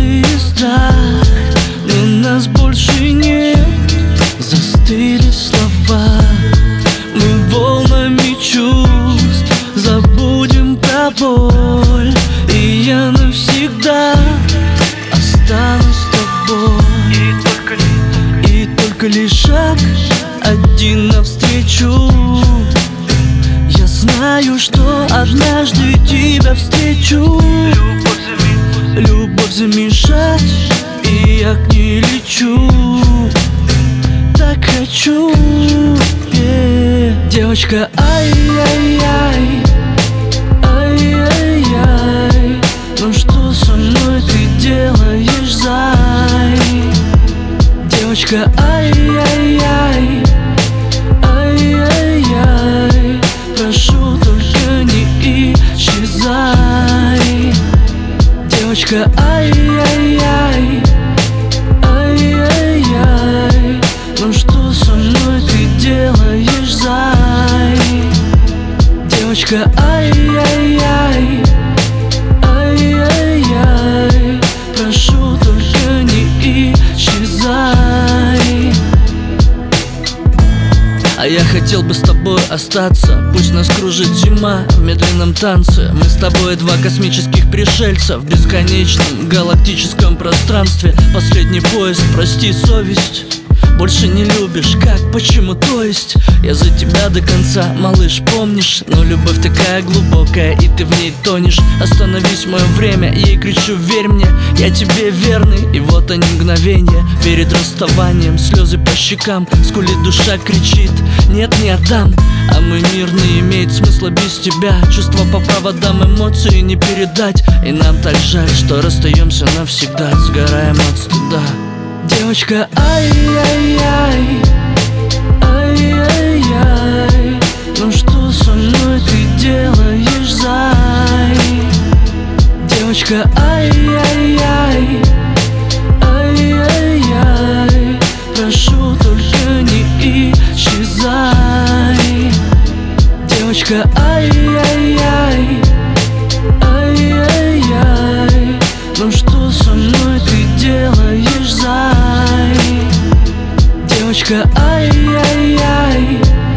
эмоции и страх, но нас больше нет. Застыли слова, мы волнами чувств забудем про боль, и я навсегда останусь с тобой. И только лишь шаг один навстречу. Я знаю, что однажды тебя встречу. Любовь замешать, и я к ней лечу. Так хочу, девочка, ай-яй-яй, ай-яй-яй, ну что со мной ты делаешь, зай? Девочка, ай-яй-яй, ай-яй-яй, прошу, только не исчезай. Девочка, ай-яй-яй, ай-яй-яй, ну что со мной ты делаешь, зай? Девочка, ай-яй-яй, ай-яй-яй, прошу, только не исчезай. А я хотел бы с тобой остаться, пусть нас кружит зима в медленном танце. Мы с тобой два космических пришельца в бесконечном галактическом пространстве. Последний поезд, прости, совесть. Больше не любишь, как, почему, то есть? Я за тебя до конца, малыш, помнишь? Но любовь такая глубокая, и ты в ней тонешь. Остановись, мое время, ей кричу, верь мне, я тебе верный. И вот они мгновения перед расставанием, слезы по щекам, скулит душа, кричит, нет, не отдам. А мой мир не имеет смысла без тебя. Чувства по проводам, эмоции не передать. И нам так жаль, что расстаемся навсегда, сгораем от стыда. Девочка, ай-яй-яй, ай-яй-яй, ну что со мной ты делаешь, зай? Девочка, ай-яй-яй, ай-яй-яй, прошу, только не исчезай. Девочка, ай-яй-яй, ай-яй-яй, ну что со мной ты делаешь, зай? Девочка, ай-яй-яй,